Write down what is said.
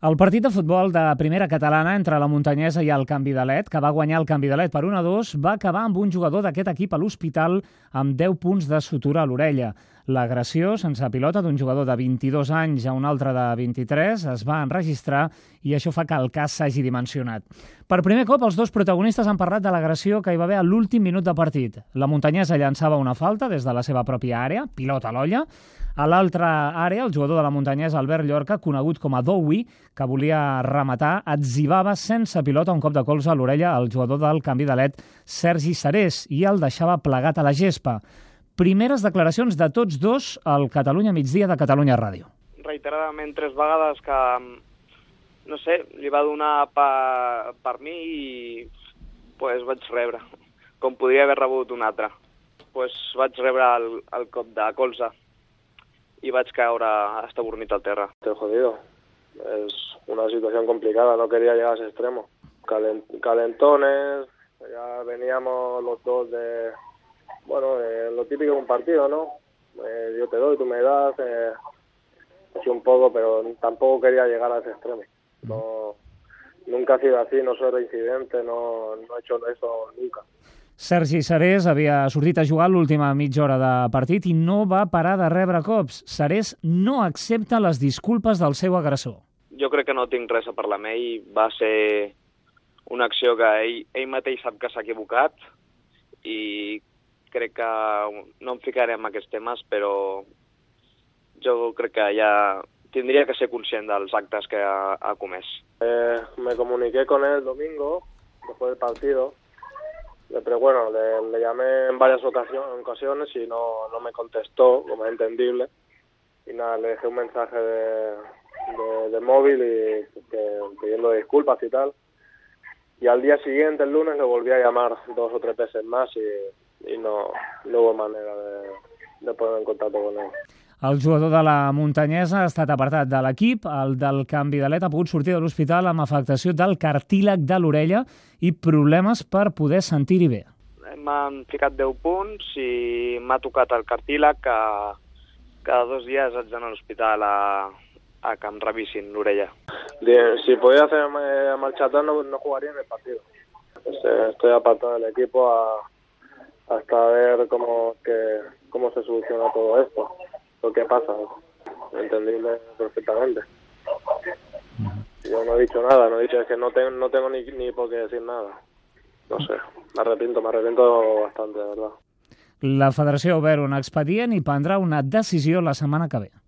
El partit de futbol de primera catalana entre la Muntanyesa i el Canvidalet, que va guanyar el Canvidalet per 1-2, va acabar amb un jugador d'aquest equip a l'hospital amb 10 punts de sutura a l'orella. L'agressió sense pilota d'un jugador de 22 anys a un altre de 23 es va enregistrar i això fa que el cas s'hagi dimensionat. Per primer cop, els dos protagonistes han parlat de l'agressió que hi va haver a l'últim minut de partit. La Muntanyesa llançava una falta des de la seva pròpia àrea, pilota a l'olla. A l'altra àrea, el jugador de la Muntanyesa, Albert Llorca, conegut com a Dowi, que volia rematar, atzivava sense pilota un cop de colze a l'orella al jugador del Canvidalet, Sergi Sarés, i el deixava plegat a la gespa. Primeres declaracions de tots dos al Catalunya Migdia de Catalunya Ràdio. Reiteradament 3 vegades que, no sé, li va donar per mi i pues, vaig rebre, com podria haver rebut un altre. Pues, vaig rebre el cop de colze y vaig caure estabornit al terra. Estoy jodido. Es una situación complicada, no quería llegar a ese extremo. Calentones, ya veníamos los dos de lo típico de un partido, ¿no? Yo te doy, tú me das, así un poco, pero tampoco quería llegar a ese extremo. No, nunca ha sido así, no soy reincidente, no he hecho eso nunca. Sergi Sarés havia sortit a jugar l'última mitja hora de partit i no va parar de rebre cops. Sarés no accepta les disculpes del seu agressor. Jo crec que no tinc res a parlar amb ell. Va ser una acció que ell mateix sap que s'ha equivocat i crec que no em ficaré en aquests temes, però jo crec que ja tindria que ser conscient dels actes que ha comès. Me comuniqué con él el domingo, después del partido. Pero bueno, le llamé en varias ocasiones y no me contestó, como es entendible. Y nada, le dejé un mensaje de móvil y pidiendo disculpas y tal. Y al día siguiente, el lunes, le volví a llamar 2 o 3 veces más y no hubo manera de ponerme en contacto con él. El jugador de la Muntanyesa ha estat apartat de l'equip. El del Canvidalet ha pogut sortir de l'hospital amb afectació del cartílag de l'orella i problemes per poder sentir-hi bé. M'han ficat 10 punts i m'ha tocat el cartílag que cada 2 dies haig d'anar a l'hospital a que em revisin l'orella. Si podía hacer marcha atrás no jugaría en el partido. Estoy apartado del equipo hasta ver cómo se soluciona todo esto. Lo que pasa, entendible perfectamente. Yo no he dicho nada, es que no tengo ni por qué decir nada. No sé, me arrepiento bastante, de verdad. La federació ha obert un expedient i prendrà una decisió la setmana que ve.